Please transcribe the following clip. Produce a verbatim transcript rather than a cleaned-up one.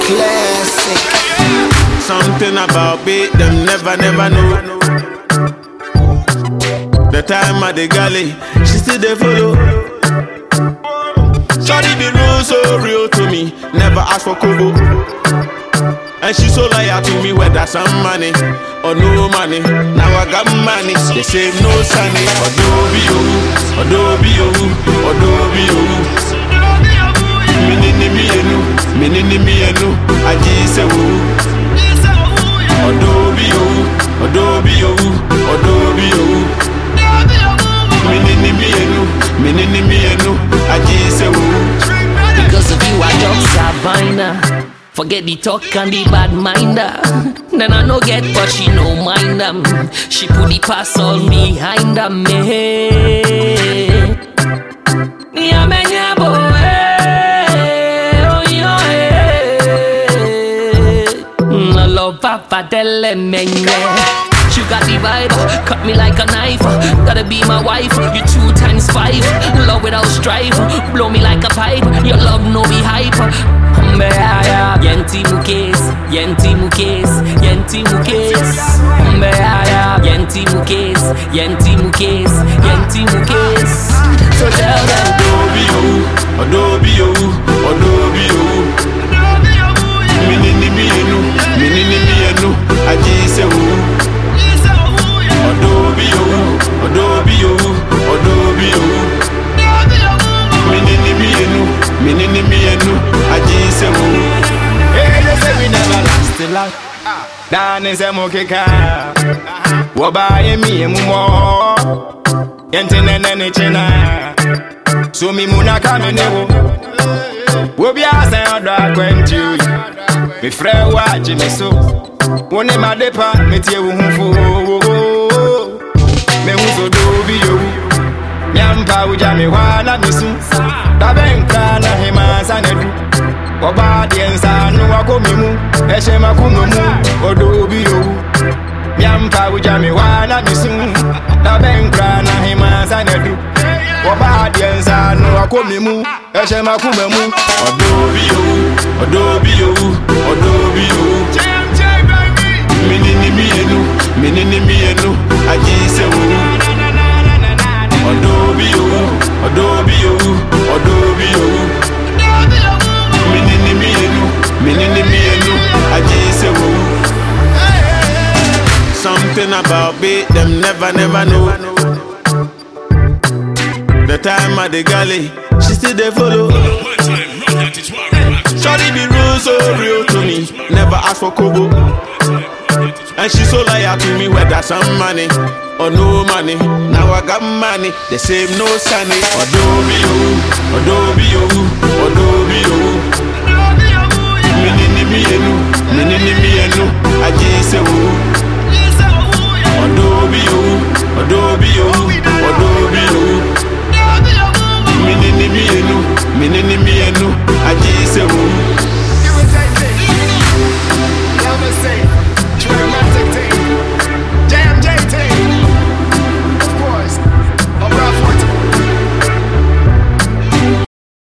Classic. Something about beat them never, never know. The time at the galley, she still they follow. Shawty the rules so real to me, never ask for kobo. And she so loyal to me whether some money or no money. Now I got money, they say no sunny. Adobe oh, Adobe oh, Adobe oh. Minini mi enu, minini mi enu, aji se wo. Adobe oh, Adobe oh, Adobe oh. Minini mi enu, minini mi enu, aji se wo. Because of you I don't Sabina. Forget the talk and the bad minder. Then I no get but she no mind them. She put the pass all behind them. Yeah, man, yeah, boy. Oh, yeah. I love Papa Delle Menge. You got the vibe, cut me like a knife. Gotta be my wife, you two times five. Love without strife, blow me like a pipe. Your love no be hype. Mbeaya, yenti mukes, yenti mukes, yenti mukes. Mbeaya, yenti mukes, yenti mukes, yenti mukes. So tell them, Adobe oh, Adobe oh, Adobe oh. Minini mi enu, minini mi enu, aji se wo. Adobe oh, Adobe oh, Adobe oh. Minini mi enu, minini mi enu, aji se wo. Hey, they say we never last a lot. Dan is a mokeka. Woba ye mi emu mo. Yente nene ne chena. So mi muna kame newo. Wobi asa yoda kwentu. Mi fre waji mi so. Wone madepa metie wo hunfo. Me huzo dobi yo. Nyampa uja me wana misu. Tabenka na hema sanedu. Oba diensa no wakomimu. Eshe makunumu odobi yo. Nyampa uja me wana misu. Tabenka na hema sanedu. Oba diensa no wakomimu. Eshe makunumu Adobe oh, Adobe oh, Adobe oh. Minini mi enu, minini mi enu, aji se wo. Adobe oh, Adobe oh, Adobe oh. Minini mi enu, minini mi enu, aji se wo. Something about beat them never, never know. The time at the galley, she still they follow. Shawty the rules so real to me, never ask for kobo. And she so loyal to me whether some money or no money. Now I got money, they say no sunny. Adobe oh, Adobe oh, Adobe oh. Minini mi enu,